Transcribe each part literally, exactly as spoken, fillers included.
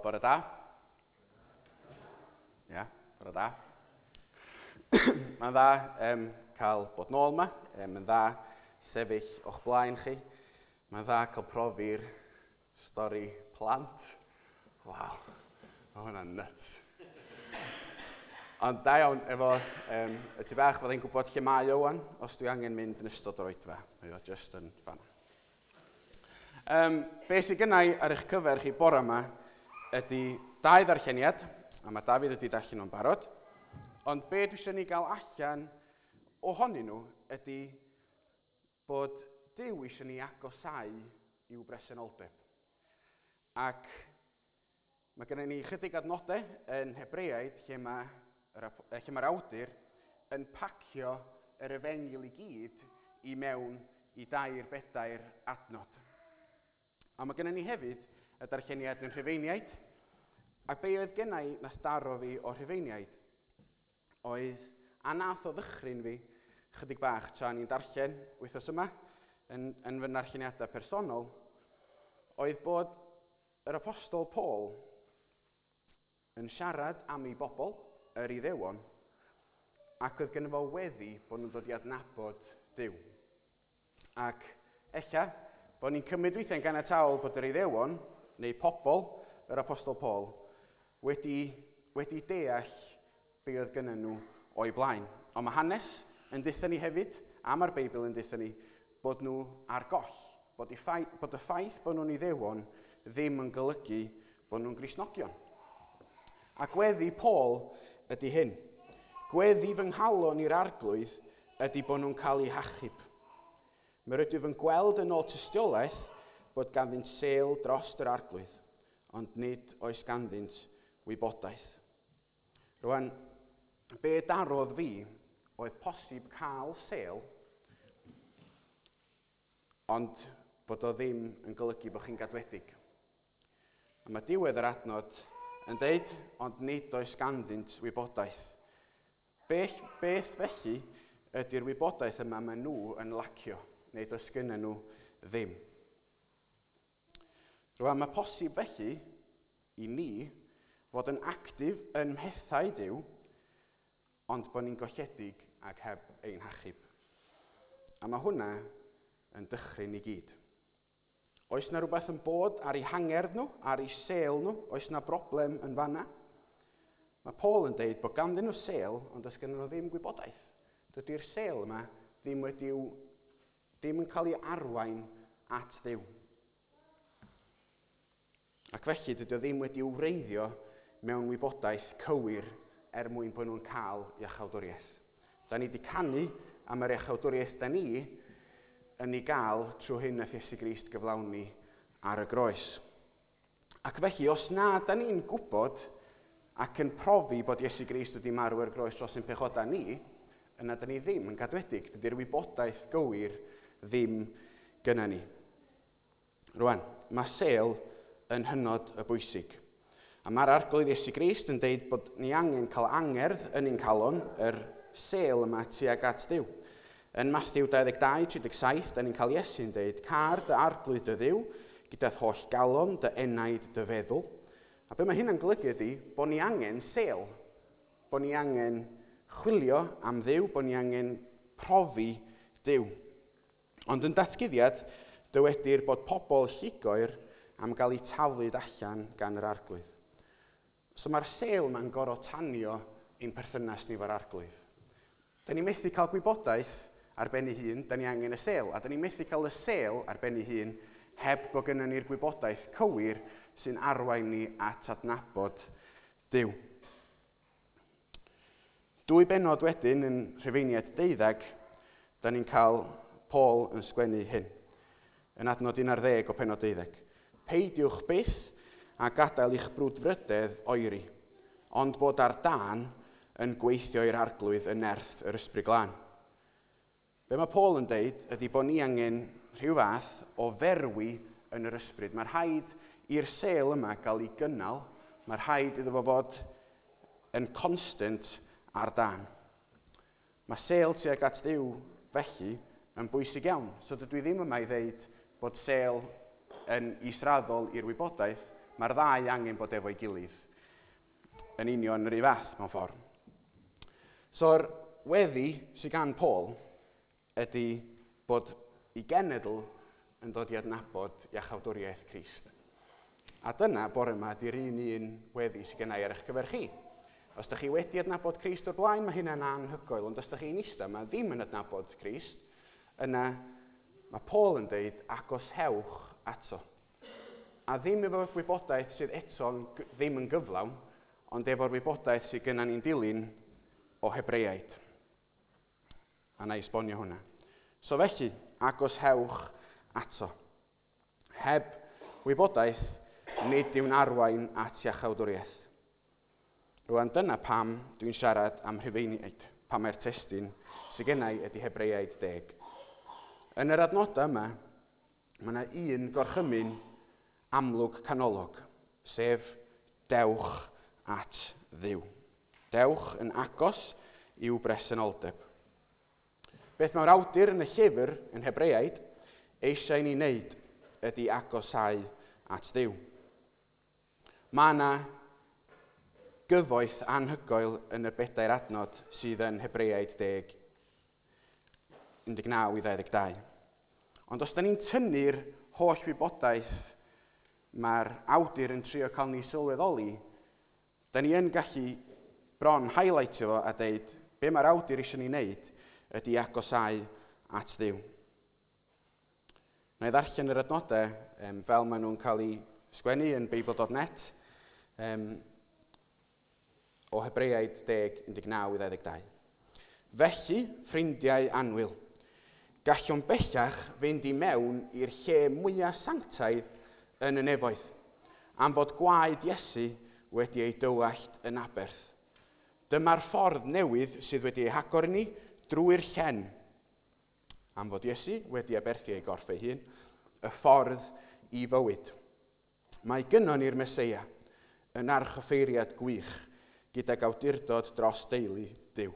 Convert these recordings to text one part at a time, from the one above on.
bore da. Ia, bore da. Mae'n dda um, cael bod nôl yma, um, mae'n dda sefyll o'ch blaen chi. Mae'n dda cael profi'r stori plant. Waw, mae hwnna'n nuts. Ond da iawn, efo um, y tu bach fyddai'n gwybod lle mae o wan, os dwi angen mynd yn ystod o'r oedfa. Mae o just yn fan. Um, be sydd gynnau ar eich cyfer chi bore yma ydy dau ddarlleniad, a mae Dafydd wedi darllen nhw'n barod. Ond be dwi eisiau ni gael allan ohonyn nhw ydy bod Duw eisiau ni agosau i'w bresenoldeb. Ac mae gennym ni chydig adnodau yn Hebreaid lle mae'r lle mae'r awdur yn pacio yr efengyl i gyd i mewn i dair bedair adnod. A mae gennym ni hefyd y darlleniad yn Rhufeiniaid. Ac be oedd gennau nath daro fi o Rhufeiniaid oedd a nath o ddychryn fi chydig bach tra ni'n darllen wythnos yma yn, yn fy narlleniadau personol oedd bod yr apostol Paul yn siarad am ei bobl, yr Iddewon, ac oedd gynno fo weddi bod nhw'n dod i adnabod Duw. Ac ella bod ni'n cymryd weithiau'n ganiataol bod yr Iddewon, neu pobl, yr apostol Paul, wedi, wedi deall be oedd gynno nhw o'i blaen. Ond mae hanes yn deutha ni hefyd, a mae'r Beibl yn deutha ni, bod nhw ar goll, bod, ffaith, bod y ffaith bod nhw'n Iddewon ddim yn golygu bod nhw'n Gristnogion. A gweddi Paul ydy hyn. Gweddi fy nghalon i'r arglwydd ydy bod nhw'n cael eu hachub. Mae rydw fy'n gweld yn ôl tystiolaeth bod ganddynt sêl dros yr arglwydd, ond nid oes ganddynt wybodaeth. Rwan, be darodd fi oedd posib cael sêl, ond bod o ddim yn golygu bod chi'n gadwedig. A mae diwedd yr adnod yn deud, ond nid oes ganddynt wybodaeth. Beth, beth felly ydy'r wybodaeth yma mae nhw yn lacio, neu does gynnyn nhw ddim. Rwan, mae posib felly i ni fod yn actif yn mhethau Duw, ond bod ni'n golledig ac heb ein hachub. A mae hwnna yn dychryn i gyd. Oes na rhywbeth yn bod ar eu hangerdd nhw, ar eu sêl nhw, oes na broblem yn fanna? Mae Paul yn deud bod ganddyn nhw sêl, ond does gynnyn nhw ddim gwybodaeth. Dydy'r sêl yma ddim wedi'w ddim yn cael ei arwain at Dduw. Ac felly dydy o ddim wedi'w wreiddio mewn wybodaeth cywir er mwyn bod nhw'n cael iachawdwriaeth. Da ni wedi canu am yr iachawdwriaeth da ni yn ei gael trwy hyn nath Iesu Grist gyflawni ar y groes. Ac felly, os na da ni'n gwybod ac yn profi bod Iesu Grist wedi marw ar y groes dros ein pechodau ni, yna da ni ddim yn gadwedig. Dydy'r wybodaeth gywir ddim gyda ni. Rwan, mae sêl yn hynod y bwysig. A mae'r arglwydd Iesu Grist yn deud bod ni angen cael angerdd yn ein calon yr sêl yma tuag at Dduw. Yn Mathew dau ddeg dau, tri deg saith, da ni'n cael Iesu'n deud, car dy arglwydd dy Dduw, gyda'r holl galon, dy enaid dy feddwl. A be mae hynna'n golygu ydy bod ni angen sêl, bod ni angen chwilio am Dduw, bod ni angen profi Dduw. Ond yn datguddiad, dywedir bod pobl llugoer am gael eu taflu allan gan yr arglwydd. So mae'r sêl yma'n gorfod tanio ein perthynas ni fo'r arglwydd. Da ni methu cael gwybodaeth ar ben ei hun, da ni angen y sêl. A da ni methu cael y sêl ar ben ei hun heb bod gynnyn ni'r gwybodaeth cywir sy'n arwain ni at adnabod Duw. Dwy bennod wedyn yn Rhufeiniaid deuddeg, da ni'n cael Paul yn sgwennu hyn. Yn adnod un ar ddeg o pennod deuddeg. Peidiwch byth a gadael eich brwdfrydedd oeri, ond bod ar dan yn gweithio i'r arglwydd yn nerth yr ysbryd glân. Be mae Paul yn deud ydy bod ni angen rhyw fath o ferwi yn yr ysbryd. Mae rhaid i'r sêl yma gael ei gynnal, mae rhaid iddo fo fod yn constant ar dan. Mae sêl tuag at Dduw felly yn bwysig iawn. So dydw i ddim yma i ddeud bod sêl yn israddol i'r wybodaeth, Mae'r ddau angen bod efo'i gilydd. Yn union yr un fath mewn ffordd. So'r weddi sydd gan Paul ydy bod ei genedl yn dod i adnabod iachawdwriaeth Crist. A dyna, bore yma, ydy'r un un weddi sydd gennau ar eich cyfer chi. Os ydych chi wedi adnabod Crist o'r blaen, mae hynna'n anhygoel, ond os ydych chi'n eistedd yma ddim yn adnabod Crist, yna mae Paul yn deud agos hewch ato. A ddim efo wybodaeth sydd eto ddim yn gyflawn, ond efo'r wybodaeth sydd gyda ni'n dilyn o Hebreaid. A na i esbonio hwnna. So felly, agos hewch ato. Heb wybodaeth, nid yw'n arwain at iachawdwriaeth. Rwan dyna pam dwi'n siarad am Rhufeiniaid, pam mae'r testun sydd gennau ydy Hebreaid deg. Yn yr adnodau yma, mae yna un gorchymyn amlwg canolog, sef dewch at Dduw. Dewch yn agos i'w bresenoldeb. Beth mae'r awdur yn y llyfr yn Hebreaid eisiau ni wneud ydy agosau at Dduw. Mae yna gyfoeth anhygoel yn y bedair adnod sydd yn Hebreaid deg, un deg naw i ddau ddeg dau. Ond os da ni'n tynnu'r holl wybodaeth mae'r awdur yn trio cael ni sylweddoli, da ni yn gallu bron highlightio fo a deud be mae'r awdur eisiau ni wneud ydy agosau at Dduw. Na i ddarllen yr adnodau um, fel maen nhw'n cael eu sgwennu yn beibl dot net um, o Hebreaid deg, un deg naw i ddau ddeg dau. Felly, ffrindiau anwyl, gallwn bellach fynd i mewn i'r lle mwyaf sanctaidd yn y nefoedd, am fod gwaed Iesu wedi ei dywallt yn aberth. Dyma'r ffordd newydd sydd wedi ei hagor ni drwy'r llen, am fod Iesu wedi aberthu ei gorff ei hun, y ffordd i fywyd. Mae gynnon ni'r Meseia yn archoffeiriad gwych gydag awdurdod dros deulu Duw.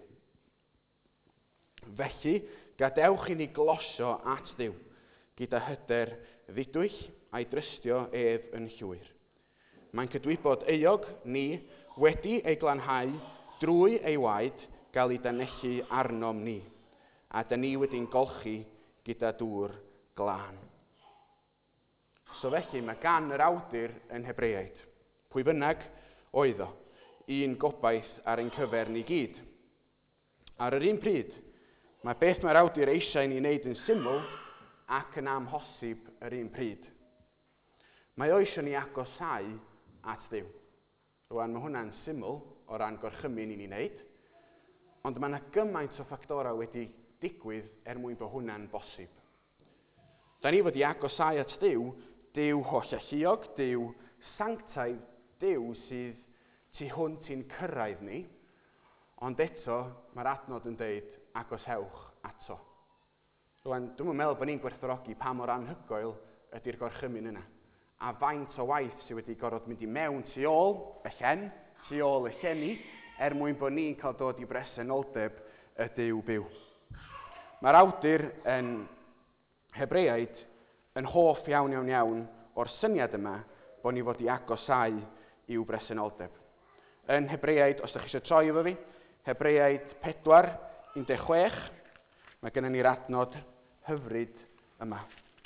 Felly, gadewch i ni glosio at Dduw, gyda hyder ddidwyll a'i drystio ef yn llwyr. Mae'n cydwybod euog ni wedi ei glanhau drwy ei waed gael ei danellu arnom ni, a da ni wedi'n golchi gyda dŵr glân. So felly mae gan yr awdur yn Hebreaid, pwy bynnag oedd o, un gobaith ar ein cyfer ni gyd. Ar yr un pryd, mae beth mae'r awdur eisiau ni wneud yn syml ac yn amhosib yr un pryd. Mae o eisiau ni agosau at Dduw. Rwan mae hwnna'n syml o ran gorchymyn i ni wneud, ond mae yna gymaint o ffactorau wedi digwydd er mwyn bod hwnna'n bosib. Da ni fod i agosau at Dduw, Duw holl alluog, Duw sanctaidd, Duw sydd tu hwnt i'n cyrraedd ni, ond eto mae'r adnod yn deud agos hewch ato. Rwan, dwi'n meddwl bod ni'n gwerthfawrogi pa mor anhygoel ydy'r gorchymyn yna, a faint o waith sydd wedi gorfod mynd i mewn tu ôl y llen, tu ôl y llenni, er mwyn bod ni'n cael dod i bresenoldeb y Duw byw. Mae'r awdur yn Hebreaid yn hoff iawn iawn iawn o'r syniad yma bod ni fod i agosau i'w bresenoldeb. Yn Hebreaid, os ydych chi eisiau troi efo fi, Hebreaid pedwar, un deg chwech, mae gennym ni'r adnod hyfryd yma.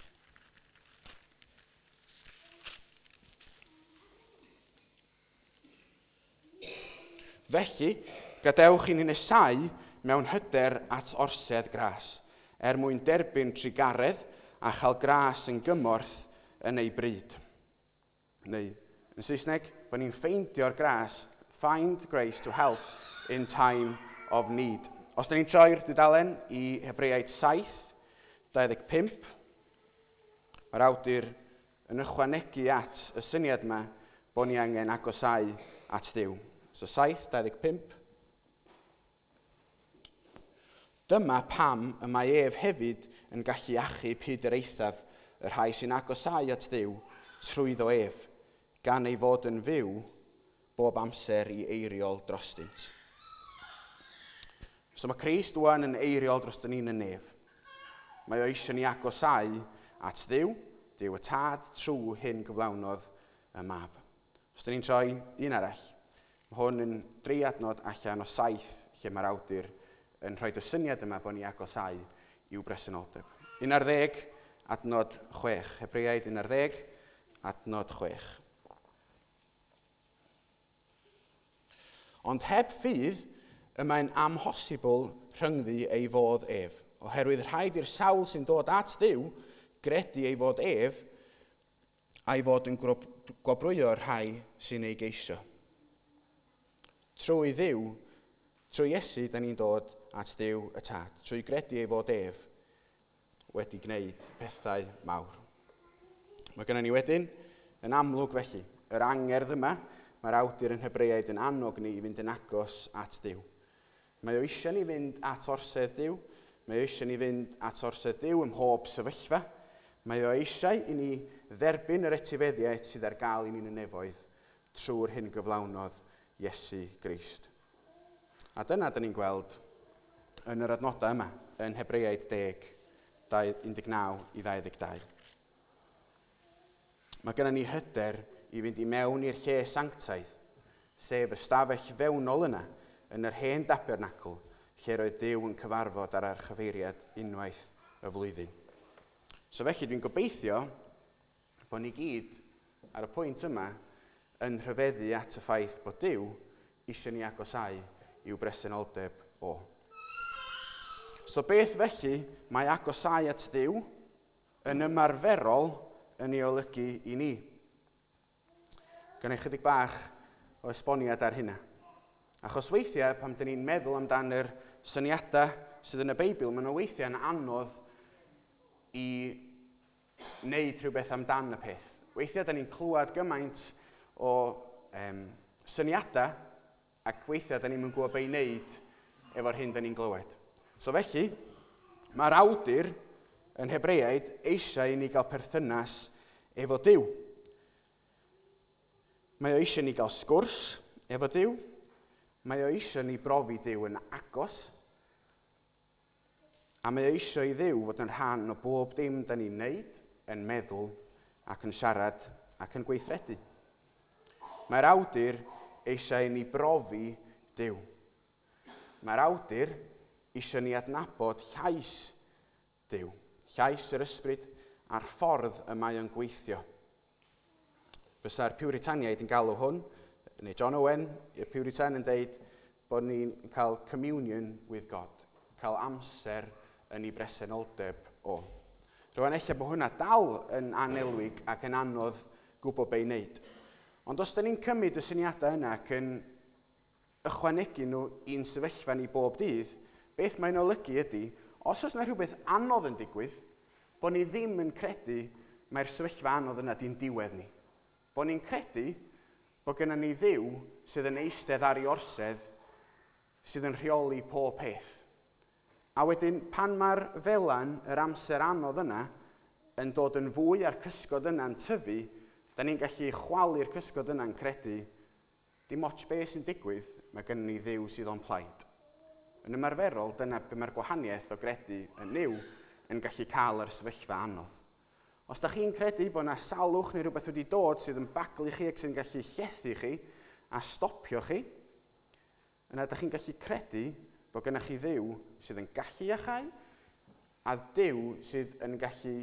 Felly, gadewch i ni nesau mewn hyder at orsedd gras, er mwyn derbyn trigaredd a chael gras yn gymorth yn ei bryd. Neu, yn Saesneg, bod ni'n ffeindio'r gras, find grace to help in time of need. Os da ni'n troi'r dudalen i Hebreaid saith, dau ddeg pump, mae'r awdur yn ychwanegu at y syniad yma bod ni angen agosau at Dduw. So saith, dau ddeg pump. Dyma pam y mae ef hefyd yn gallu achub hyd yr eithaf y rhai sy'n agosau at Dduw trwyddo ef, gan ei fod yn fyw bob amser i eiriol drostynt. So mae Crist wan yn eiriol dros ni'n y nef. Mae o eisiau ni agosau at Dduw, Duw y Tad trwy hyn gyflawnodd y mab. Os da ni'n troi un arall, mae hwn yn dri adnod allan o saith lle mae'r awdur yn rhoi y syniad yma bod ni agosau i'w bresenoldeb. Un ar ddeg, adnod chwech. Hebreaid un ar ddeg, adnod chwech. Ond heb ffydd, y mae'n amhosibl rhyngddi ei fod ef, oherwydd rhaid i'r sawl sy'n dod at Dduw gredu ei fod ef a'i fod yn gwobrwyo'r rhai sy'n ei geisio. Trwy Dduw, trwy Iesu, da ni'n dod at Dduw y Tad, trwy gredu ei fod ef wedi gwneud pethau mawr. Mae gennym ni wedyn, yn amlwg felly, yr angerdd yma, mae'r awdur yn Hebreaid yn annog ni i fynd yn agos at Dduw. Mae o eisiau ni fynd at orsedd Dduw, mae o eisiau ni fynd at orsedd Dduw ym mhob sefyllfa, mae o eisiau i ni dderbyn yr etifeddiaeth sydd ar gael i ni'n y nefoedd trwy'r hyn gyflawnodd Iesu Grist. A dyna da ni'n gweld yn yr adnodau yma, yn Hebreaid deg, un deg naw i ddau ddeg dau. Mae gennym ni hyder i fynd i mewn i'r lle sanctaidd, sef y stafell fewnol yna, yn yr hen dabernacl, lle roedd Duw yn cyfarfod ar yr chyfeiriad unwaith y flwyddyn. So felly dwi'n gobeithio bod ni gyd ar y pwynt yma yn rhyfeddu at y ffaith bod Duw eisiau ni agosau i'w bresenoldeb o. So beth felly mae agosau at Duw yn ymarferol yn ei olygu i ni? Gynna i chydig bach o esboniad ar hynna. Achos weithiau, pam dyn ni'n meddwl amdano'r syniadau sydd yn y Beibl, maen nhw weithiau yn anodd i wneud rhywbeth amdan y peth. Weithiau, da ni'n clywed gymaint o um, syniadau ac weithiau, da ni'n gwybod be i wneud efo'r hyn da ni'n glywed. So felly, mae'r awdur yn Hebreaid eisiau i ni gael perthynas efo Duw. Mae o eisiau ni gael sgwrs efo Duw. Mae o eisiau ni brofi Duw yn agos. A mae o eisiau i Dduw fod yn rhan o bob dim da ni'n neud, yn meddwl, ac yn siarad, ac yn gweithredu. Mae'r awdur eisiau i ni brofi Duw. Mae'r awdur eisiau ni adnabod llais Duw, llais yr ysbryd a'r ffordd y mae o'n gweithio. Bysa'r Puritaniaid yn galw hwn, neu John Owen, y Puritan yn deud bod ni'n cael communion with God, cael amser yn ei bresenoldeb o. Rwy'n eich bod hwnna dal yn anelwig ac yn anodd gwybod be i wneud. Ond os da ni'n cymryd y syniadau yna ac yn ychwanegu nhw i'n sefyllfa ni bob dydd, beth mae'n olygu ydy, os oes yna rhywbeth anodd yn digwydd, bod ni ddim yn credu mae'r sefyllfa anodd yna di'n diwedd ni. Bod ni'n credu bod gennym ni Dduw sydd yn eistedd ar ei orsedd, sydd yn rheoli pob peth. A wedyn, pan mae'r felan, yr amser anodd yna, yn dod yn fwy a'r cysgod yna'n tyfu, da ni'n gallu chwalu'r cysgod yna'n credu, dim ots beth sy'n digwydd, mae gennym ni Dduw sydd o'n plaid. Yn ymarferol, dyna be mae'r gwahaniaeth o gredu yn Dduw yn gallu cael yr sefyllfa anodd. Os da chi'n credu bod yna salwch neu rhywbeth wedi dod sydd yn baglu chi ac sy'n gallu llethu chi a stopio chi, yna da chi'n gallu credu bod gennych chi Dduw sydd yn gallu iachau a Dduw sydd yn gallu,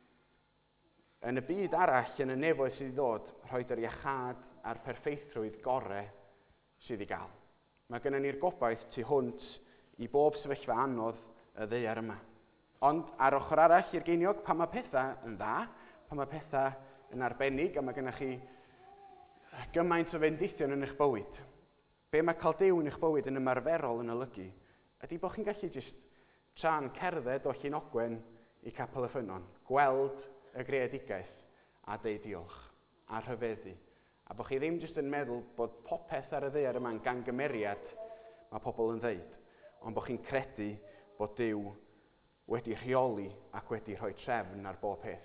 yn y byd arall, yn y nefoedd sydd i ddod, rhoid yr iachad a'r perffeithrwydd gorau sydd i gael. Mae gennym ni'r gobaith tu hwnt i bob sefyllfa anodd y ddaear yma. Ond ar ochr arall i'r geiniog, pan mae pethau yn dda, pan mae pethau yn arbennig a mae gennych chi gymaint o fendithion yn eich bywyd, be mae cael Duw yn eich bywyd yn ymarferol yn olygu, ydy bod chi'n gallu jyst tra'n cerdded o Llunogwen i Capel y Ffynon, gweld y greadigaeth a deud diolch, a rhyfeddu. A bod chi ddim jyst yn meddwl bod popeth ar y ddaear yma'n gangymeriad mae pobl yn ddeud, ond bod chi'n credu bod Duw wedi rheoli ac wedi rhoi trefn ar bob peth.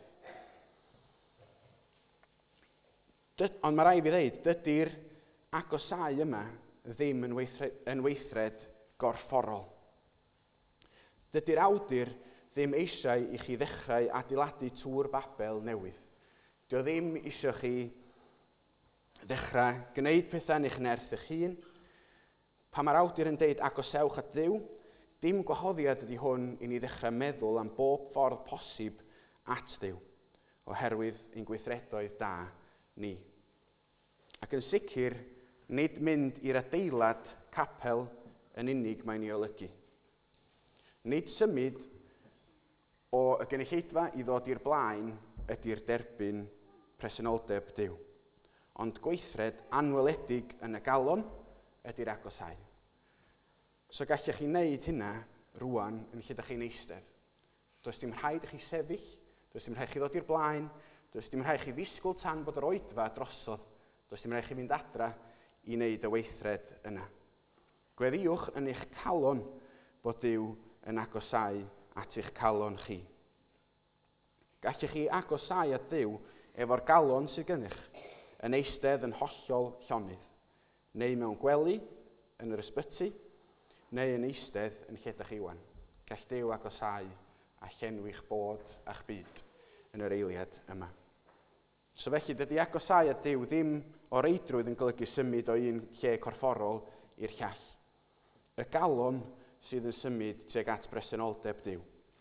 Dyd, ond mae rai fi ddeud, dydy'r agosau yma ddim yn weithred, yn weithred gorfforol. Dydy'r awdur ddim eisiau i chi ddechrau adeiladu tŵr Babel newydd. Dio ddim eisiau chi ddechrau gwneud pethau'n eich nerth eich hun. Pa mae'r awdur yn deud agosewch at Dduw, dim gwahoddiad ydy hwn i ni ddechrau meddwl am bob ffordd posib at Dduw, oherwydd ein gweithredoedd da ni. Ac yn sicr, nid mynd i'r adeilad capel yn unig mae'n ei olygu. Nid symud o y gynulleidfa i ddod i'r blaen ydy'r derbyn presenoldeb Duw. Ond gweithred anweledig yn y galon ydy'r agosau. So gallech chi wneud hynna rwan yn lle ydych chi'n eistedd. Does dim rhaid i chi sefyll, does dim rhaid chi ddod i'r blaen, does dim rhaid chi ddisgwyl tan bod yr oedfa drosodd, does dim rhaid chi fynd adra i wneud y weithred yna. Gweddiwch yn eich calon bod Duw yn agosau at eich calon chi. Gallech chi agosau at Duw efo'r galon sydd gennych, yn eistedd yn hollol llonydd, neu mewn gwely, yn yr ysbyty, neu yn eistedd yn lle ydych chi wan. Gall Duw agosau a llenwi'ch bod a'ch byd yn yr eiliad yma. So felly, dydy agosau at Duw ddim o reidrwydd yn golygu symud o un lle corfforol i'r llall. Y galon sydd yn symud tuag at bresenoldeb Duw.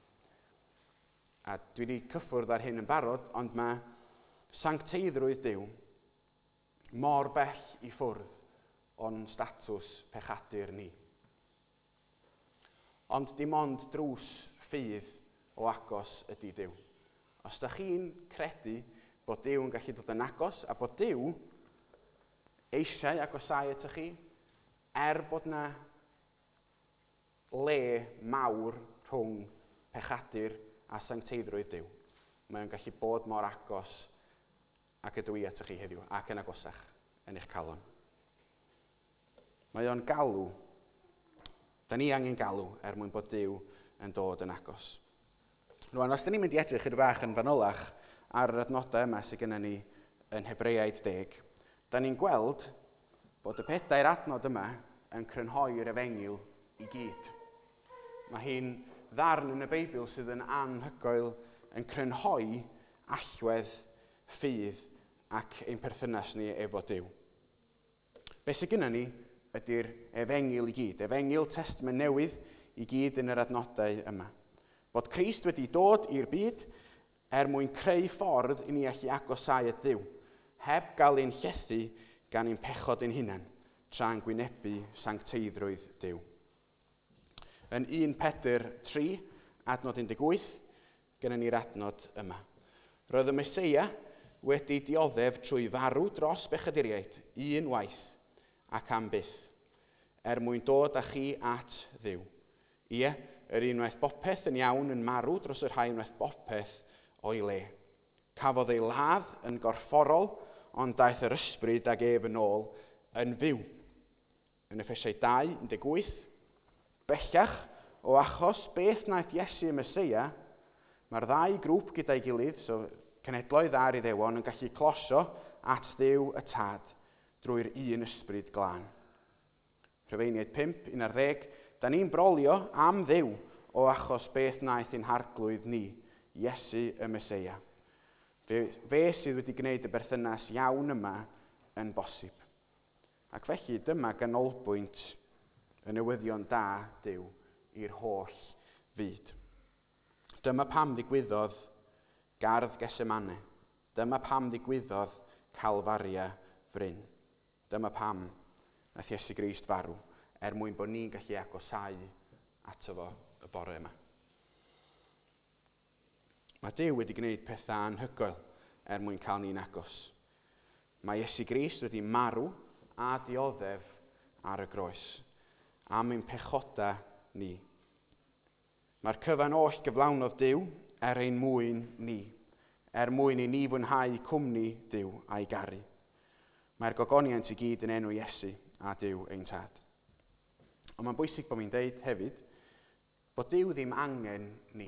A dwi wedi cyffwrdd ar hyn yn barod, ond mae sancteiddrwydd Duw mor bell i ffwrdd o'n statws pechadur ni. Ond dim ond drws ffydd o agos ydy Duw. Os da chi'n credu bod Duw yn gallu dod yn agos a bod Duw eisiau agosau atoch chi, er bod na le mawr rhwng pechadur a sancteiddrwydd Duw, mae'n gallu bod mor agos ac ydw i atoch chi heddiw, ac yn agosach yn eich calon. Mae o'n galw, da ni angen galw er mwyn bod Duw yn dod yn agos. Rwan, os da ni'n mynd i edrych chydig bach yn fanolach ar yr adnodau yma sydd gennym ni yn Hebreaid deg, da ni'n gweld bod y pedair adnod yma yn crynhoi'r efengyl i gyd. Mae hi'n ddarn yn y Beibl sydd yn anhygoel yn crynhoi allwedd, ffydd ac ein perthynas ni efo Duw. Be sydd gennym ni ydy'r efengyl i gyd, efengyl Testament Newydd i gyd yn yr adnodau yma. Bod Crist wedi dod i'r byd er mwyn creu ffordd i ni allu agosau at Duw, heb gael ein llethu gan ein pechod ein hunain, tra'n gwynebu sancteiddrwydd Duw. Yn un Pedr tri, adnod un deg wyth, gennym ni'r adnod yma. Roedd y Meseia wedi dioddef trwy farw dros bechaduriaid unwaith ac am byth, er mwyn dod â chi at Dduw. Ie, yr unwaith bopeth yn iawn yn marw dros yr rhai unwaith bopeth o'i le. Cafodd ei ladd yn gorfforol, ond daeth yr ysbryd ag ef yn ôl yn fyw. Yn Effesiau dau, un deg wyth, bellach o achos beth wnaeth Iesu y Meseia, mae'r ddau grŵp gyda'i gilydd, so cenhedloedd a'r Iddewon, yn gallu closio at Dduw y Tad drwy'r un ysbryd glân. Rhufeiniaid pump, un ar ddeg, da ni'n brolio am Dduw o achos beth wnaeth ein harglwydd ni, Iesu y Meseia. Fe, fe sydd wedi gwneud y berthynas iawn yma yn bosib. Ac felly dyma ganolbwynt y newyddion da Duw i'r holl fyd. Dyma pam ddigwyddodd gardd Gesemane. Dyma pam ddigwyddodd Calfaria fryn. Dyma pam nath Iesu Grist farw, er mwyn bod ni'n gallu agosau ato fo y bore yma. Mae Duw wedi gwneud pethau anhygoel er mwyn cael ni'n agos. Mae Iesu Grist wedi marw a dioddef ar y groes am ein pechoda ni. Mae'r cyfan oll gyflawnodd Duw er ein mwyn ni, er mwyn i ni fwynhau cwmni Duw a'i garu. Mae'r gogoniant i gyd yn enw Iesu a Duw ein Tad. Ond mae'n bwysig bod mi'n deud hefyd bod Duw ddim angen ni.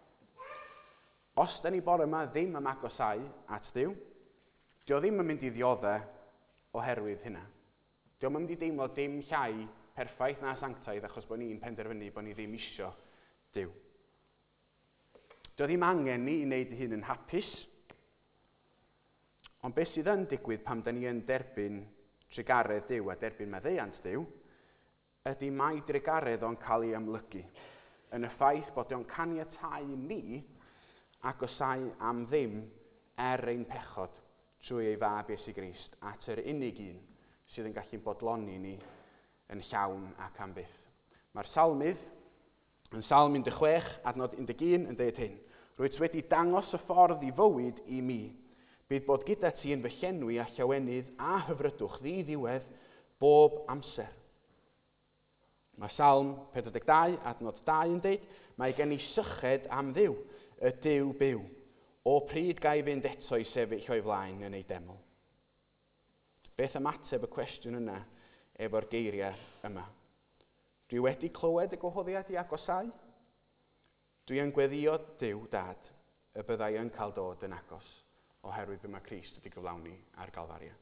Os da ni bore yma ddim yn agosau at Duw, dio ddim yn mynd i ddioddau oherwydd hynna. Dio ddim yn mynd i deimlo dim llai perffaith na sanctaidd achos bod ni'n penderfynu bod ni ddim isio Duw. Dio ddim angen ni i wneud hyn yn hapus, Ond beth sydd yn digwydd pam da ni yn derbyn trigaredd Duw a derbyn maddeuant Duw, ydy mai trigaredd o'n cael ei amlygu yn y ffaith bod o'n caniatáu ni agosau am ddim er ein pechod trwy ei fab Iesu Grist at yr unig un sydd yn gallu bodloni ni yn llawn ac am byth. Mae'r salmydd yn Salm un deg chwech, adnod un deg un yn dweud hyn. Rwyt wedi dangos y ffordd i fywyd i mi. Bydd bod gyda ti yn fy llenwi a llawenydd a hyfrydwch ddiddiwedd bob amser. Mae Salm pedwar deg dau, adnod dau yn dweud, mae gen i syched am ddiw, y Duw byw. O pryd gai fynd eto i sefyll o'i flaen yn ei deml. Beth ymateb y cwestiwn yna efo'r geiriau yma? Dwi wedi clywed y gwahoddiad i agosau. Dwi yn gweddio Duw, Dad, y byddai yn cael dod yn agos, oherwydd be mae Crist wedi gyflawni ar Galfaria.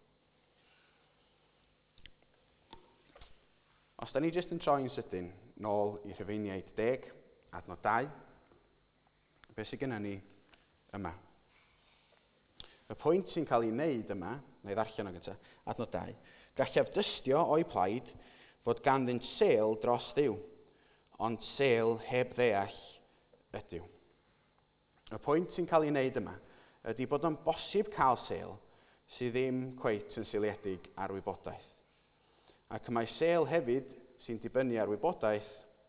Os da ni jyst yn troi'n sydyn nôl i Rhufeiniaid deg, adnod dau, beth sydd gennym ni yma? Y pwynt sy'n cael ei wneud yma, neu ddarllen o gyntaf, adnod dau, gallaf dystio o'i plaid fod ganddynt sêl dros Dduw, ond sêl heb ddeall ydyw. Y pwynt sy'n cael ei wneud yma ydy bod o'n bosib cael sêl sydd ddim cweit yn seiliedig ar wybodaeth. Ac mae sêl hefyd sy'n dibynnu ar wybodaeth,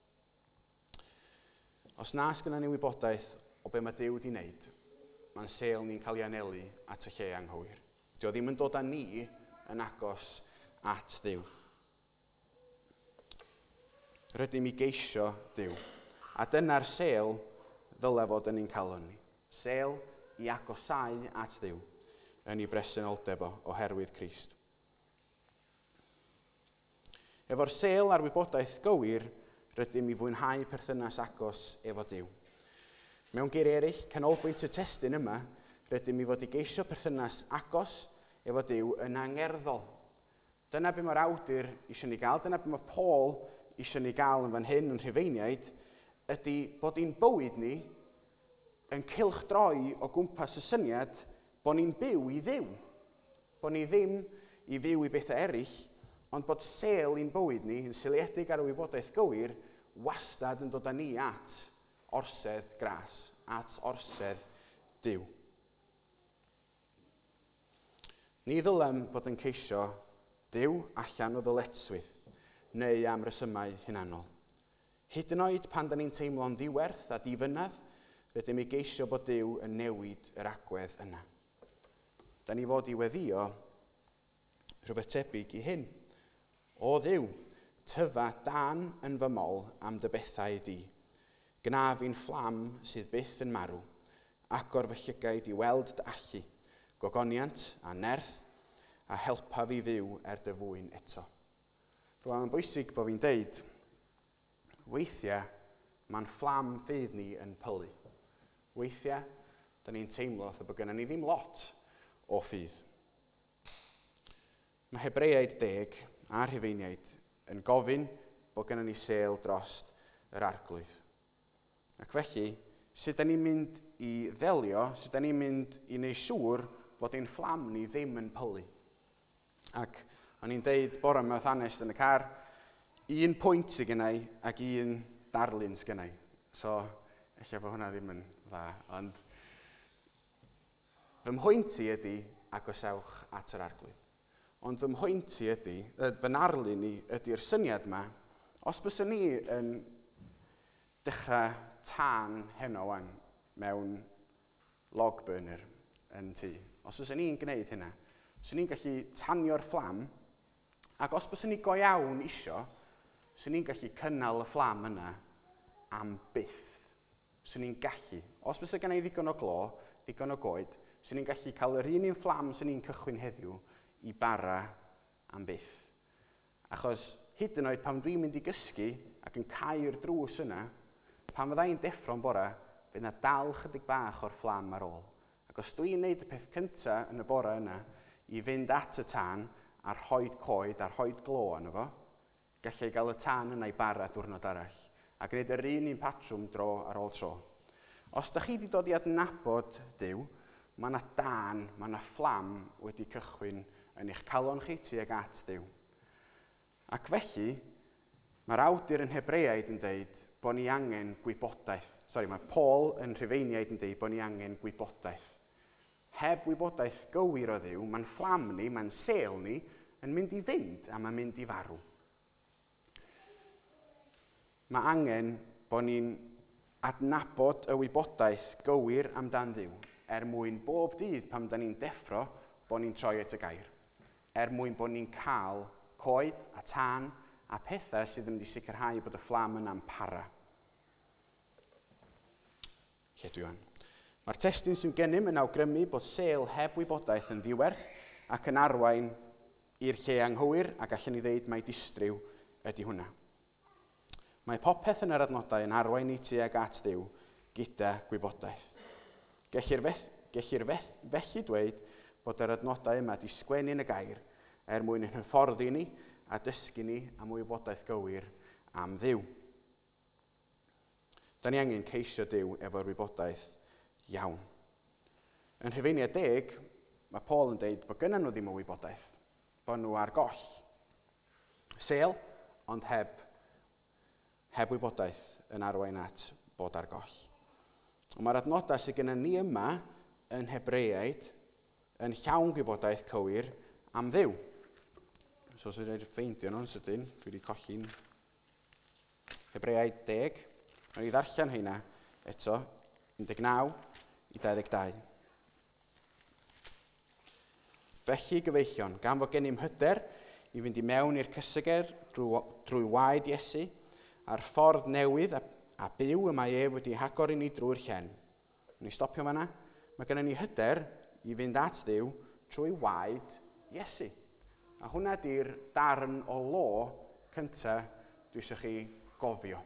os na sgynna ni wybodaeth o be mae Duw wedi wneud, mae'n sêl ni'n cael ei anelu at y lle anghywir. Dio ddim yn dod â ni yn agos at Dduw. Rydym i geisio Duw, a dyna'r sêl ddylai fod yn ein calon ni. Sêl i agosau at Dduw yn ei bresenoldeb o oherwydd Crist. Efo'r sêl a'r wybodaeth gywir, rydym i fwynhau perthynas agos efo Duw. Mewn geiriau eraill, canolbwynt y testun yma, rydym i fod i geisio perthynas agos efo Duw yn angerddol. Dyna be mae'r awdur eisiau ni gael, dyna be mae Paul eisiau ni gael yn fan hyn yn Rhufeiniaid, ydy bod i'n bywyd ni yn cylchdroi o gwmpas y syniad bod ni'n byw i Dduw. Bod ni ddim i fyw i bethau eraill, ond bod sêl i'n bywyd ni yn seiliedig ar y wybodaeth gywir wastad yn dod â ni at orsedd gras, at orsedd Duw. Ni ddylem bod yn ceisio Duw allan o ddyletswydd neu am resymau hunanol. Hyd yn oed pan da ni'n teimlo'n ddiwerth a difynedd, rydym i geisio bod Duw yn newid yr agwedd yna. Da ni fod i weddio rhywbeth tebyg i hyn. O Dduw, tyfa dan yn fy mol am dy bethau di. Gna fi'n fflam sydd byth yn marw, agor fy llygaid i weld dy allu, gogoniant a nerth, a helpa fi fyw er dy fwyn eto. Rwy'n mae'n bwysig bod fi'n deud, weithiau mae'n fflam ffydd ni yn pylu. Weithiau, da ni'n teimlo bod gennym ni ddim lot o ffydd. Mae Hebreaid deg a Rhufeiniaid yn gofyn bod gennym ni sêl dros yr arglwydd. Ac felly, sut da ni'n mynd i ddelio, sut da ni'n mynd i wneud siŵr bod ein fflam ni ddim yn pylu. Ac o'n i'n deud bore yma wrth Anest yn y car, un pwynt sydd gennau ac un darlun sydd gennau. So, eich bod hwnna ddim yn dda, ond fy mhwynt i ydy agosewch at yr arglwydd. Ond fy mhwynt i ydy, fy narlun i ydy'r syniad yma, os byswn ni yn dechrau tân heno wan mewn log burner yn tŷ, os byswn ni'n gwneud hynna, byswn ni'n gallu tanio'r fflam, ac os byswn ni go iawn isio, byswn ni'n gallu cynnal y fflam yna am byth. Byswn ni'n gallu. Os byswn gen i ddigon o glo, ddigon o goed, byswn ni'n gallu cael yr un un fflam sy'n ni'n cychwyn heddiw i bara am byth. Achos hyd yn oed pan dwi'n mynd i gysgu ac yn cael drws yna, pan fyddai'n deffro'n bore, fydd yna dal chydig bach o'r fflam ar ôl. Ac os dwi'n gwneud y peth cyntaf yn y bore yna, i fynd at y tân, a'r rhoed coed, a'r rhoed glo yna fo, gallai gael y tân yna i bara diwrnod arall, a gwneud yr un un patrwm dro ar ôl tro. Os da chi wedi dod i adnabod Duw, mae yna dan, mae yna fflam wedi cychwyn yn eich calon chi tuag at Duw. Ac felly, mae'r awdur yn Hebreaid yn dweud bod ni angen gwybodaeth. Sori, mae Paul yn Rhufeiniaid yn dweud bod ni angen gwybodaeth. Heb wybodaeth gywir o Dduw, mae'n fflam ni, mae'n sêl ni, yn mynd i fynd a mae'n mynd i farw. Mae angen bod ni'n adnabod y wybodaeth gywir amdan Dduw, er mwyn bob dydd pam da ni'n deffro bod ni'n troi at y gair. Er mwyn bod ni'n cael coed a tân a pethau sydd yn mynd i sicrhau bod y fflam yna'n para. Lle dwi wan. Mae'r testun sy'n gennym yn awgrymu bod sêl heb wybodaeth yn ddiwerth ac yn arwain i'r lle anghywir a gallen ni ddeud mai distriw ydy hwnna. Mae popeth yn yr adnodau yn arwain ni tuag at Dduw gyda gwybodaeth. Gellir, feth, gellir feth, felly dweud bod yr adnodau yma di sgwennu yn y gair er mwyn yn hyfforddi ni a dysgu ni am wybodaeth gywir am Dduw. Da ni angen ceisio Dduw efo'r wybodaeth iawn. Yn Rhufeiniaid deg, mae Paul yn dweud bod gynnyn nhw ddim o wybodaeth, bod nhw ar goll. Sêl, ond heb, heb wybodaeth yn arwain at bod ar goll. Mae'r adnodau sydd gennym ni yma yn Hebreaid yn llawn gwybodaeth cywir am Dduw. So, os ydych chi'n ffeindio nhw'n sydyn, dwi wedi colli'n Hebreaid deg. Mae'n i ddarllen hynna eto, un deg naw i dau ddeg dau. Felly gyfeillion, gan fod gennym hyder i fynd i mewn i'r cysyger drwy, drwy waed Iesu, a'r ffordd newydd a, a byw y mae ef wedi hagor i ni drwy'r llen. Ni stopio fan'na. Mae gennym ni hyder i fynd at Dduw trwy waed Iesu. A hwnna di'r darn o lo cyntaf dwi eisiau chi gofio.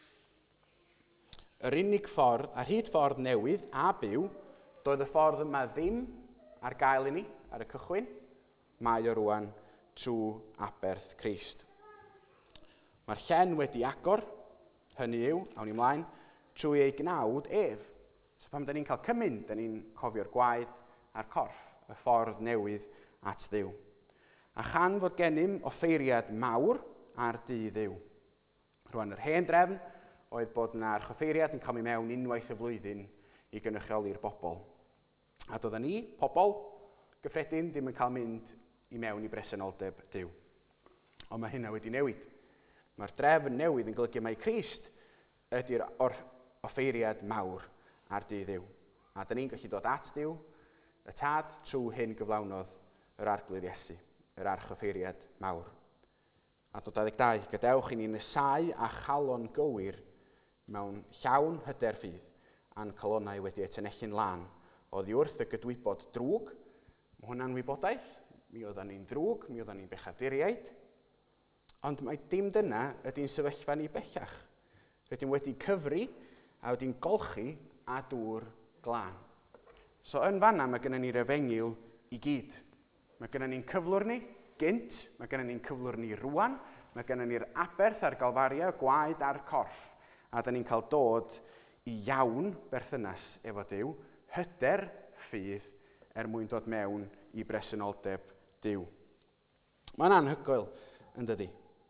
Yr unig ffordd, ar hyd ffordd newydd a byw, doedd y ffordd yma ddim ar gael i ni ar y cychwyn, mae o rwan trwy aberth Crist. Mae'r llen wedi agor, hynny yw, awn ni ymlaen, trwy ei gnawd ef. So pam da ni'n cael cymyn, da ni'n cofio'r gwaed a'r corff, y ffordd newydd at Dduw. A chan fod gennym offeiriad mawr ar dydd Dduw. Rwan yr hen drefn oedd bod yna'r choffeiriad yn cael ei mewn unwaith y flwyddyn i gynrychioli'r bobl. A doedden ni, pobl gyffredin, ddim yn cael mynd i mewn i bresenoldeb Duw. Ond mae hynna wedi newid. Mae'r drefn newydd yn golygu mai Crist ydy'r offeiriad mawr ar dydd Dduw. A da ni'n gallu dod at Duw, y tad trwy hyn gyflawnodd yr arglwydd Iesu, yr archoffeiriad mawr. A dod dau ddeg dau, gadewch i ni nesau a chalon gywir mewn llawn hyder ffydd a'n calonau wedi etenellu'n lan. Oddi wrth y gydwybod drwg, mae hwnna'n wybodaeth, mi oedden ni'n drwg, mi oedden ni'n bechaduriaid, ond mae dim dyna ydy'n sefyllfa ni bellach. Rydym wedi cyfri a wedi'n golchi a dŵr glân. So yn fanna mae gennym ni'r efengyl i gyd. Mae gennym ni'n cyflwr ni gynt, mae gennym ni'n cyflwr ni rwan, mae gennym ni'r aberth a'r galfaria, gwaed a'r corff. A da ni'n cael dod i iawn berthynas efo Duw, hyder ffydd er mwyn dod mewn i bresenoldeb Duw. Mae'n anhygoel yn dydi.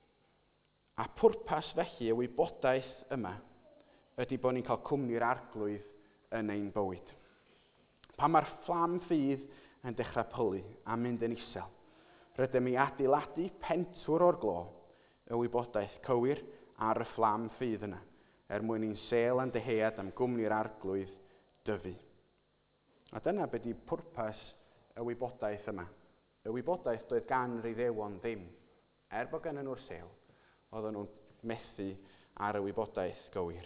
A pwrpas felly y wybodaeth yma ydy bod ni'n cael cwmni'r arglwydd yn ein bywyd. Pan mae'r fflam ffydd yn dechrau pylu a mynd yn isel, rydym i adeiladu pentwr o'r glo y wybodaeth cywir ar y fflam ffydd yna, er mwyn i'n sêl a'n deheuad am gwmni'r arglwydd dyfu. A dyna beth ydy pwrpas y wybodaeth yma. Y wybodaeth doedd gan yr Iddewon ddim, er bod gan nhw'r sêl, oedden nhw'n methu ar y wybodaeth gywir.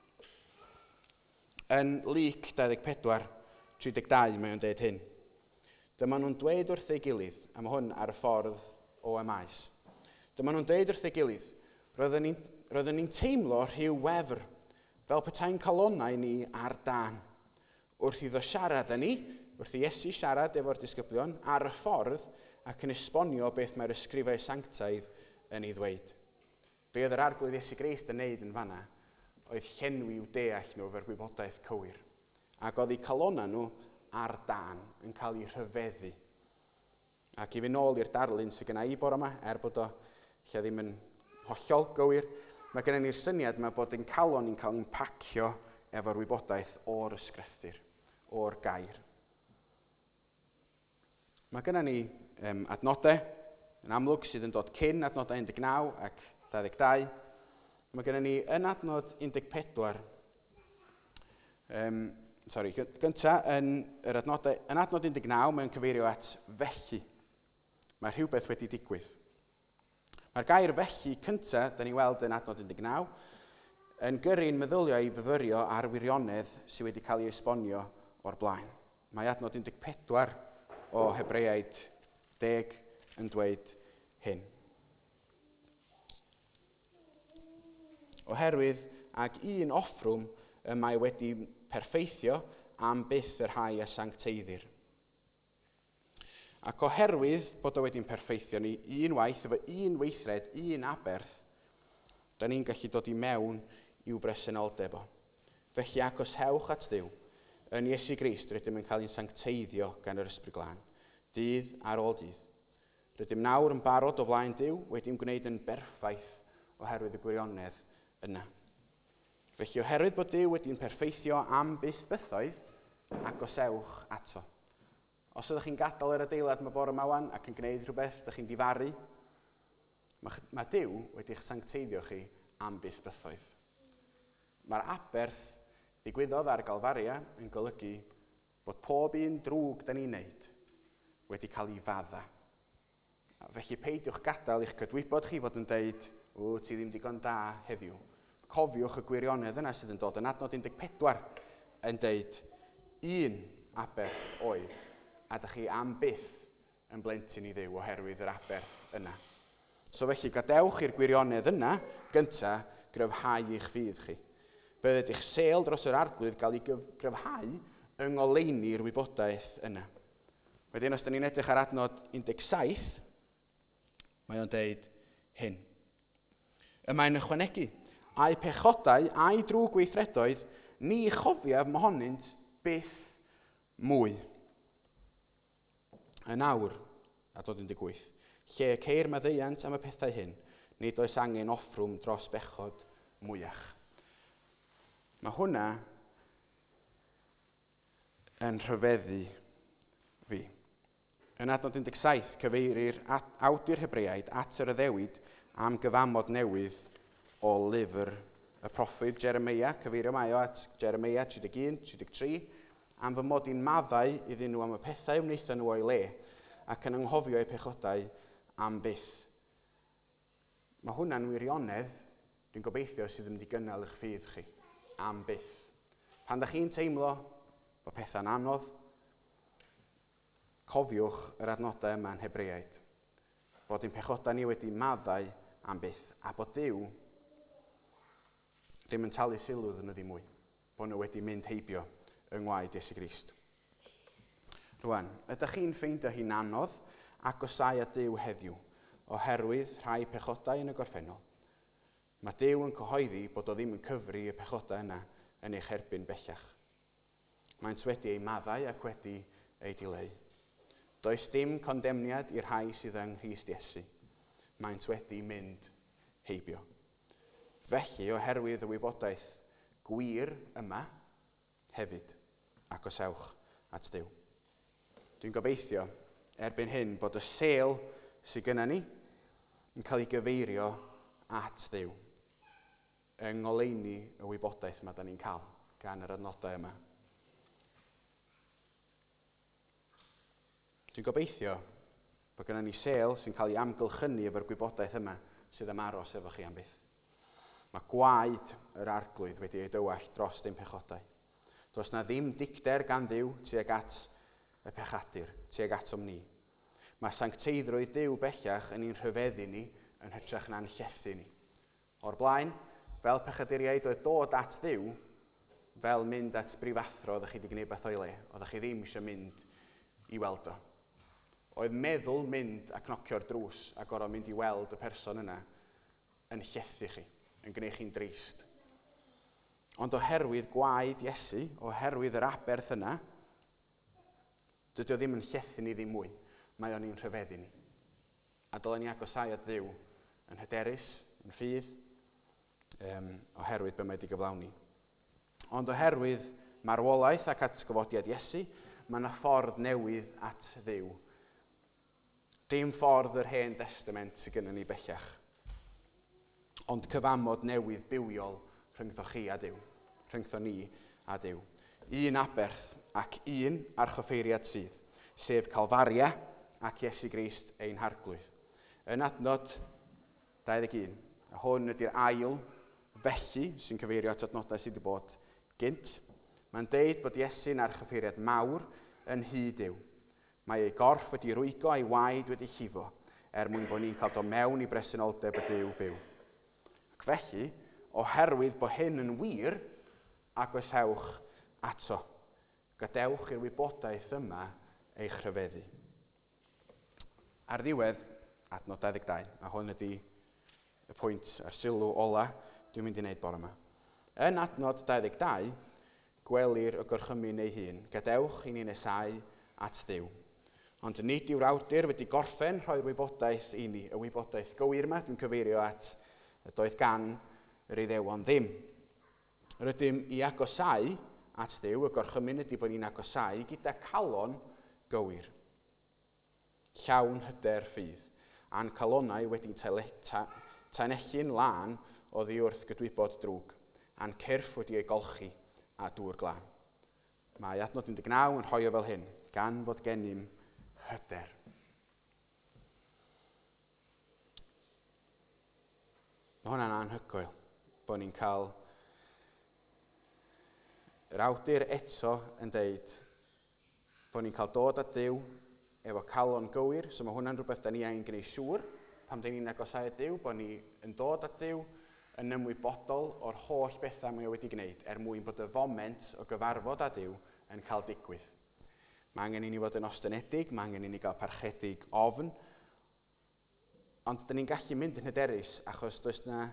Yn Luc dau ddeg pedwar, tri deg dau mae o'n dweud hyn. Dyma nhw'n dweud wrth ei gilydd, a mae hwn ar y ffordd o Emmaus. Dyma nhw'n dweud wrth ei gilydd, roedden ni'n roedden ni'n teimlo rhyw wefr, fel petai'n calonnau ni ar dan. Wrth iddo siarad â ni, wrth i Iesu siarad efo'r disgyblion, ar y ffordd ac yn esbonio beth mae'r ysgrifau sanctaidd yn ei ddweud. Be oedd yr arglwydd Iesu Grist yn neud yn fanna, oedd llenwi i'w deall nhw fe'r gwybodaeth cywir. Ac oedd eu calonna nhw ar dan yn cael ei rhyfeddu. Ac i fi nôl i'r darlun sydd gyda i bore yma, er bod o lle ddim yn hollol gywir, mae gennym ni'r syniad yma bod ein calon ni'n cael ein pacio efo'r wybodaeth o'r ysgrythur, o'r gair. Mae gennym ni um, adnodau yn amlwg sydd yn dod cyn adnodau un deg naw ac dau ddeg dau. Mae gennym ni yn adnod un deg pedwar, um, sori, gyntaf yn, yr adnodau, yn adnod un deg naw mae'n cyfeirio at felly. Mae rhywbeth wedi digwydd. Mae'r gair felly cyntaf, da ni weld yn adnod un deg naw, yn gyrru'n meddyliau i fyfyrio ar wirionedd sydd wedi cael ei esbonio o'r blaen. Mae adnod un deg pedwar o Hebreaid deg yn dweud hyn. Oherwydd ag un offrwm y mae wedi perffeithio am byth yr rhai a sancteiddir. Ac oherwydd bod o wedi'n perffeithio ni un waith efo un weithred, un aberth, da ni'n gallu dod i mewn i'w bresenoldeb o. Felly agos hewch at Dduw, yn Iesu Grist rydym yn cael ein sancteiddio gan yr Ysbryd Glân, dydd ar ôl dydd. Rydym nawr yn barod o flaen Dduw, wedi'n gwneud yn berffaith oherwydd y gwirionedd yna. Felly oherwydd bod Dduw wedi'n perffeithio am byth bythoedd, agosewch ato. Os ydych chi'n gadael yr adeilad mae bore yma wan ac yn gwneud rhywbeth, ydych chi'n difaru, mae, mae Duw wedi'ch sancteiddio chi am byth bythoedd. Mae'r aberth ddigwyddodd ar Galfaria yn golygu bod pob un drwg da ni'n neud wedi cael ei fadda. Felly peidiwch gadael i'ch cydwybod chi fod yn deud, o, ti ddim digon da heddiw. Cofiwch y gwirionedd yna sydd yn dod yn adnod un deg pedwar yn deud un aberth oedd, a dych chi am byth yn blentyn i Dduw oherwydd yr aberth yna. So felly gadewch i'r gwirionedd yna gyntaf gryfhau i'ch ffydd chi. Bydded eich sêl dros yr arglwydd gael ei gryfhau yng ngoleuni'r wybodaeth yna. Wedyn os da ni'n edrych ar adnod un deg saith, mae o'n deud hyn. Y mae'n ychwanegu, a'i pechodau a'i drwg weithredoedd, ni chofiaf mohonynt byth mwy. Yn awr, adnod un deg wyth, lle ceir maddeuant am y pethau hyn, nid oes angen offrwm dros bechod mwyach. Mae hwnna yn rhyfeddu fi. Yn adnod un deg saith, cyfeirir awdur Hebreaid at yr addewid am gyfamod newydd o lyfr y proffwyd Jeremia, cyfeirio mae o at Jeremia tri deg un, tri deg tri, am fy mod i'n maddau iddyn nhw am y pethau wnaethon nhw o'i le, ac yn anghofio eu pechodau am byth. Mae hwnna'n wirionedd, dwi'n gobeithio sydd yn mynd i gynnal eich ffydd chi, am byth. Pan ydych chi'n teimlo bod pethau'n anodd, cofiwch yr adnodau yma'n Hebreaid, bod ein pechodau ni wedi maddau am byth, a bod Duw ddim yn talu sylw iddyn nhw ddim mwy, bod nhw wedi mynd heibio yng ngwaed Iesu Grist. Rwan, ydych chi'n ffeindio hi'n anodd agosau at Duw heddiw, oherwydd rhai pechodau yn y gorffennol? Mae Duw yn cyhoeddi bod o ddim yn cyfri y pechodau yna yn eich erbyn bellach. Maent wedi ei maddau ac wedi ei dileu. Does dim condemniad i'r rhai sydd yng Nghrist Iesu. Maent wedi mynd heibio. Felly, oherwydd y wybodaeth gwir yma, hefyd, agosewch at Duw. Dwi'n gobeithio erbyn hyn bod y sêl sydd gyda ni yn cael ei gyfeirio at Dduw yng ngoleuni y wybodaeth yma da ni'n cael gan yr adnodau yma. Dwi'n gobeithio bod gyda ni sêl sy'n cael ei amgylchynu efo'r gwybodaeth yma sydd am aros efo chi am byth. Mae gwaed yr arglwydd wedi ei dywall dros dim pechodau. Does na ddim dicder gan Dduw tuag at y pechadur, tuag atom ni. Mae sancteiddrwydd Duw bellach yn ein rhyfeddu ni yn hytrach na'n llethu ni. O'r blaen, fel pechaduriaid oedd dod at Dduw, fel mynd at brifathro oeddech chi wedi gwneud beth o'i le, oeddech chi ddim eisiau mynd i weld o. Oedd meddwl mynd a knocio'r drws a gorfod mynd i weld y person yna yn llethu chi, yn gwneud chi'n drist. Ond oherwydd gwaed Iesu, oherwydd yr aberth yna, Dydy o ddim yn llethu ni ddim mwy, mae o'n i'n rhyfeddu ni. A dylen ni agosau at Dduw yn hyderus, yn ffydd, um, oherwydd be mae wedi gyflawni. Ond oherwydd marwolaeth ac atgyfodiad Iesu, mae yna ffordd newydd at Dduw. Dim ffordd yr Hen Testament sydd gennym ni bellach, ond cyfamod newydd bywiol rhyngtho chi a Dduw, rhyngtho ni a Dduw. Un aberth ac un archoffeiriad sydd, sef Calfaria ac Iesu Grist ein harglwydd. Yn adnod dau ddeg un, a hwn ydy'r ail felly sy'n cyfeirio at adnodau sydd wedi bod gynt. Mae'n deud bod Iesu'n archoffeiriad mawr yn hyd yw. Mae ei gorff wedi rwygo a'i waed wedi llifo, er mwyn bod ni'n cael dod mewn i bresenoldeb y Duw byw. Ac felly, oherwydd bod hyn yn wir, agosewch ato. Gadewch i'r wybodaeth yma eich rhyfeddu. Ar ddiwedd, adnod dau ddeg dau, a hwn ydy y pwynt a'r sylw ola dwi'n mynd i wneud bore yma. Yn adnod dau ddeg dau, gwelir y gorchymyn ei hun, gadewch i ni nesau at Dduw. Ond nid yw'r awdur wedi gorffen rhoi'r wybodaeth i ni, y wybodaeth gywir yma, dwi'n cyfeirio at y doedd gan yr Iddewon ddim. Rydym i agosau at Dduw, y gorchymyn ydy bod ni'n agosau gyda calon gywir. Llawn hyder ffydd, a'n calonau wedi'n tanelli'n lân o ddiwrth gydwybod drwg, a'n cyrff wedi ei golchi a dŵr glân. Mae adnod un deg naw yn rhoi o fel hyn, gan fod gennym hyder. Mae hwnna'n anhygoel bod ni'n cael yr awdur eto yn deud bod ni'n cael dod at Dduw efo calon gywir, so mae hwnna'n rhywbeth da ni angen gwneud siŵr pam da ni'n agosau at Dduw, bod ni yn dod at Dduw yn ymwybodol o'r holl bethau mae o wedi gwneud er mwyn bod y foment o gyfarfod â Dduw yn cael digwydd. Mae angen i ni fod yn ostyngedig, mae angen i ni gael parchedig ofn, ond da ni'n gallu mynd yn hyderus achos does na,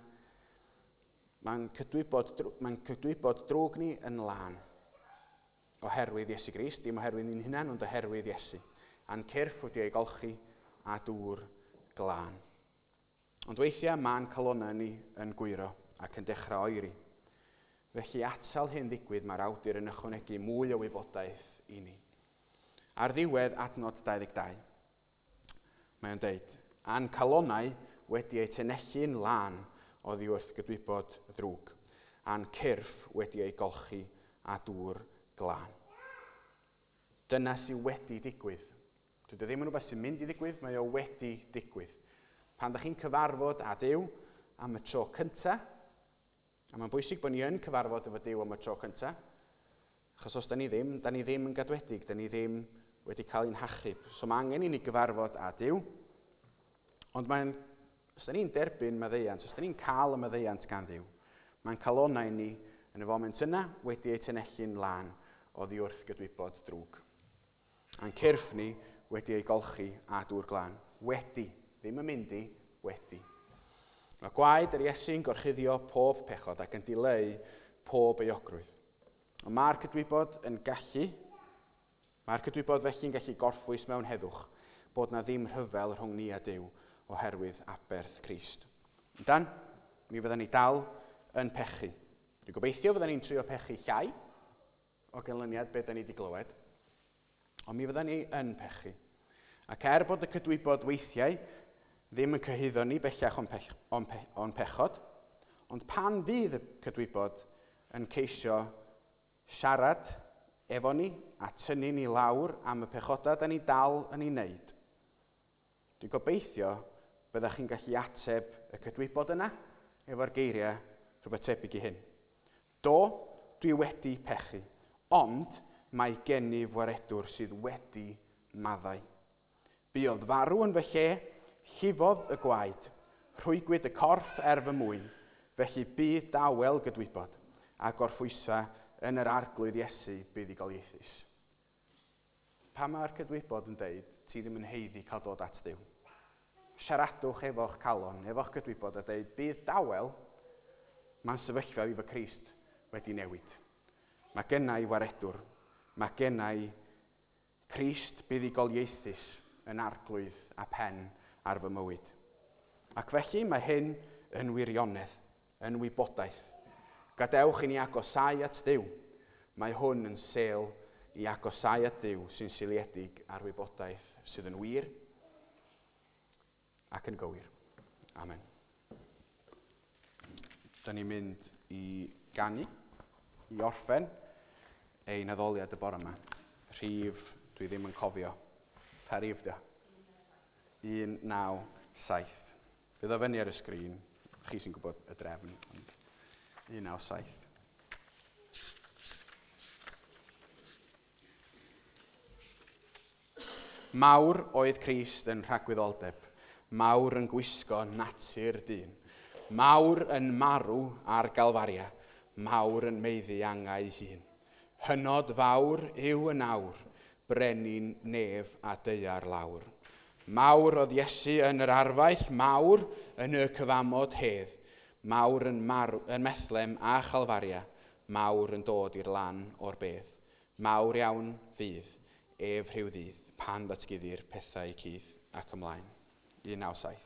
mae'n cydwybod, mae'n cydwybod drwg ni yn lân oherwydd Iesu Grist, dim oherwydd ni'n hunan, ond oherwydd Iesu. A'n cyrff wedi ei golchi a dŵr glân. Ond weithiau mae'n calonau ni yn gwyro ac yn dechrau oeri. Felly atal hyn ddigwydd mae'r awdur yn ychwanegu mwy o wybodaeth i ni. Ar ddiwedd adnod dau ddeg dau, mae'n deud, a'n calonau wedi ei tenelli'n lân o ddiwrth gydwybod ddrwg, a'n cyrff wedi ei golchi a dŵr glân. Dyna sydd wedi digwydd. Dydy ddim yn rhywbeth sy'n mynd i ddigwydd, mae o wedi digwydd. Pan ydych chi'n cyfarfod â Duw am y tro cyntaf, a mae'n bwysig bod ni yn cyfarfod efo Duw am y tro cyntaf, achos os da ni ddim, da ni ddim yn gadwedig, da ni ddim wedi cael ein hachub. So mae angen i ni gyfarfod â Duw, ond mae'n, os da ni'n derbyn maddeuant, os da ni'n cael y maddeuant gan Dduw, mae'n calonau ni yn y foment yna wedi ei tenelli'n lân o ddiwrth gydwybod drwg. A'n cyrff ni wedi ei golchi a dŵr glân. Wedi, ddim yn mynd i, wedi. Mae gwaed yr Iesu'n gorchuddio pob pechod ac yn dileu pob euogrwydd. Ond mae'r cydwybod yn gallu, mae'r cydwybod felly'n gallu gorffwys mewn heddwch bod na ddim rhyfel rhwng ni a Duw oherwydd aberth Crist. Dan, mi fydda ni dal yn pechu. Dwi'n gobeithio fydda ni'n trio pechu llai o ganlyniad beth da ni wedi glywed, ond mi fydda ni yn pechu. Ac er bod y cydwybod weithiau ddim yn cyhyddo ni bellach o'n, pech, on pe, on pechod, ond pan fydd y cydwybod yn ceisio siarad efo ni a tynnu ni lawr am y pechodau da ni dal yn ei wneud. Dwi'n gobeithio byddach chi'n gallu ateb y cydwybod yna efo'r geiriau rhywbeth tebyg i hyn. Do, dwi wedi pechu, ond mae gen i fwaredwr sydd wedi maddau. Buodd farw yn fy lle, llifodd y gwaed, rhwygwyd y corff er fy mwyn, felly bydd dawel gydwybod a gorffwysa yn yr arglwydd Iesu bydd i goliaethus. Pa mae'r cydwybod yn deud, ti ddim yn heiddi cael dod at Dduw. Siaradwch efo'ch calon, efo'ch cydwybod a deud, bydd dawel, mae'n sefyllfa i fy Crist wedi newid. Mae gennai waredwr, mae gennai Crist buddugoliaethus yn arglwydd a pen ar fy mywyd. Ac felly mae hyn yn wirionedd, yn wybodaeth. Gadewch i ni agosau at Duw. Mae hwn yn sêl i agosau at Duw sy'n seiliedig ar wybodaeth sydd yn wir ac yn gywir. Amen. Da ni'n mynd i ganu, i orffen ein addoliad y bore yma. Rhif, dwi ddim yn cofio. Pa rhif da? un naw saith. Bydd o fyny ar y sgrin. Chi sy'n gwybod y drefn. un naw saith. Mawr oedd Crist yn rhagwyddoldeb. Mawr yn gwisgo natur dyn. Mawr yn marw ar Galfaria. Mawr yn meiddi angau hun. Hynod fawr yw y nawr, brenin nef a deiar lawr. Mawr oedd Iesu yn yr arfaeth, mawr yn y cyfamod hedd. Mawr yn, marw, yn methlem a Chalfaria, mawr yn dod i'r lan o'r bedd. Mawr iawn fydd, ef rhyw ddydd, pan ddatgyddir pethau cudd ac ymlaen. un naw saith.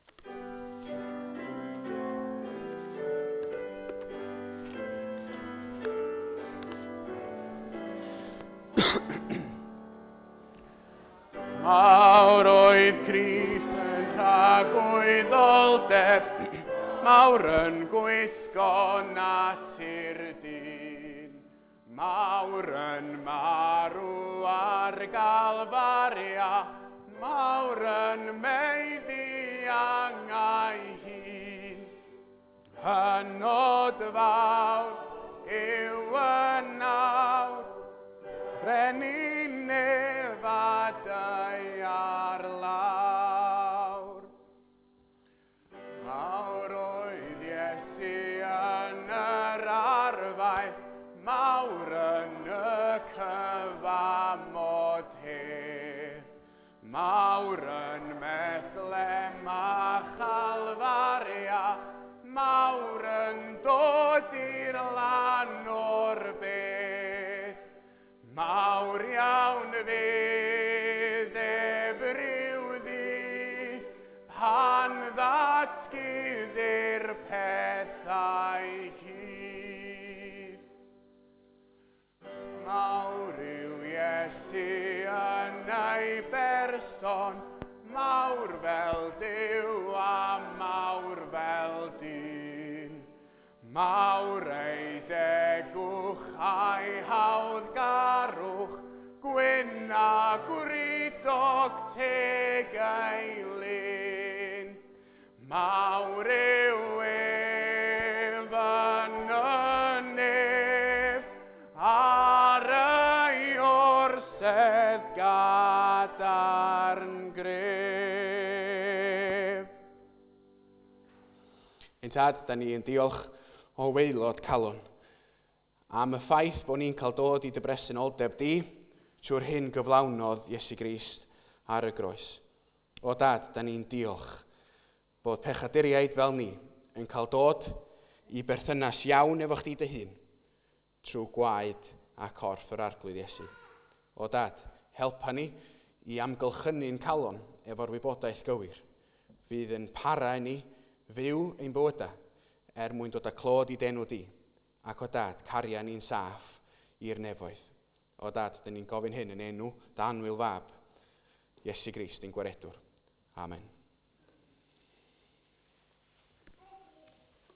Mawr oedd Crist yn rhagwyddoldeb, mawr yn gwisgo natur dyn. Mawr yn marw ar Galfaria, mawr yn meiddi angau hun. Hynod fawr yw y nawr, brenin nef a deiar lawr. Mawr oedd Iesu yn yr arfaeth, mawr yn y cyfamod hedd. Mawr yn methlem a Chalfaria, mawr yn dod i'r lan o'r bedd. Mawr iawn fydd ef ryw ddydd, pan ddatgyddir pethau cudd. Mawr yw Iesu yn ei berson, mawr fel Duw a mawr fel dyn. Mawr ei degwch a'i hawddgarwch, gwyn a gwridog teg ei lyn. Mawr yw ef yn y nef, ar ei orsedd gadarn gref. Ein tad, da ni yn diolch o waelod calon, am y ffaith bod ni'n cael dod i dy bresenoldeb di, trwy'r hyn gyflawnodd Iesu Grist ar y groes. O dad, da ni'n diolch bod pechaduriaid fel ni yn cael dod i berthynas iawn efo chdi dy hun, trwy gwaed a corff yr arglwydd Iesu. O dad, helpa ni i amgylchynu'n calon efo'r wybodaeth gywir. Fydd yn para i ni fyw ein bywydau, er mwyn dod â clod i denw di, ac o dad, carian ni'n saff i'r nefoedd. O dad, dyn ni'n gofyn hyn yn enw dan wyl fab, Iesu Grist ein gwaredwr. Amen.